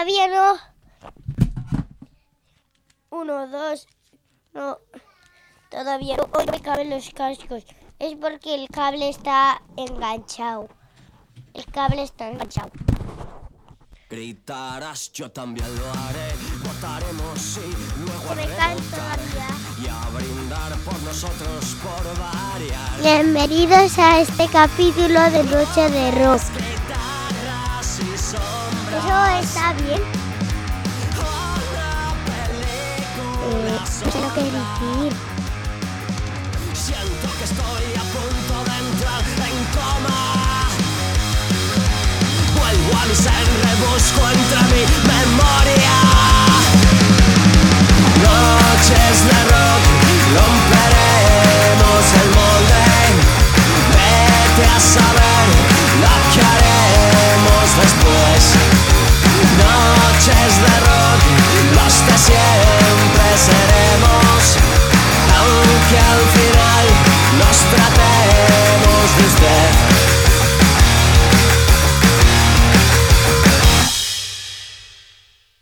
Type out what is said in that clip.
todavía no. 1, 2, no. Todavía no me caben los cascos. Es porque el cable está enganchado. El cable está enganchado. Gritarás, yo también lo haré. Votaremos sí, luego Se me caen todavía. y a brindar por nosotros, por variar. Bienvenidos a este capítulo de Noche de Rock. Guitarras y sombras. Eso está bien. No sé lo que decir. Siento que estoy a punto de entrar en coma. Vuelvo a mi ser, rebusco entre mí